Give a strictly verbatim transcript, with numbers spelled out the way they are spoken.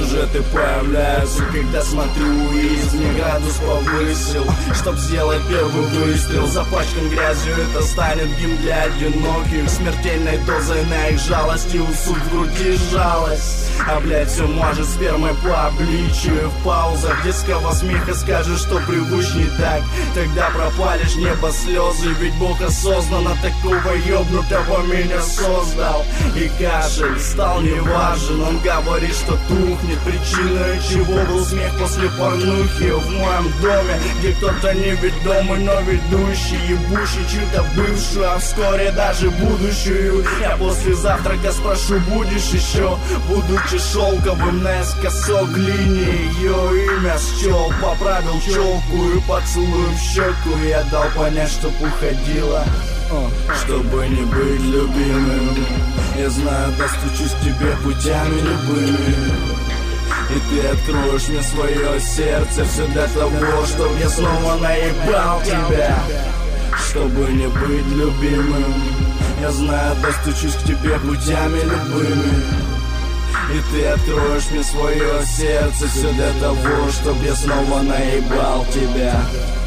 сюжеты появляются, когда смотрю, и из них градус повысил, чтоб сделать первый выстрел. Запачкан грязью, это станет гимн для одиноких, смертельной дозой на их жалости, усуд в груди жалость. А блять, все может спермой по обличию. В паузах детского смеха скажешь, что привычней так. Тогда пропалишь небо слезы, ведь Бог осознанно такого ёбнутого меня создал. И кашель стал неважен, он говорит, что тухнет. Причиной чего был смех после порнухи в моем доме, где кто-то неведомый, но ведущий, ебущий чью-то бывшую, а вскоре даже будущую. Я после завтрака спрошу, будешь еще? Будучи шелковым наискосок линии, ее имя счел, поправил челку и поцелуй в щеку. Я дал понять, чтоб уходила, чтобы не быть любимым. Я знаю, достучусь к тебе путями любыми, и ты откроешь мне свое сердце. Все для того, чтобы я снова наебал тебя, чтобы не быть любимым. Я знаю, достучусь к тебе путями любыми, и ты откроешь мне свое сердце. Все для того, чтобы я снова наебал тебя.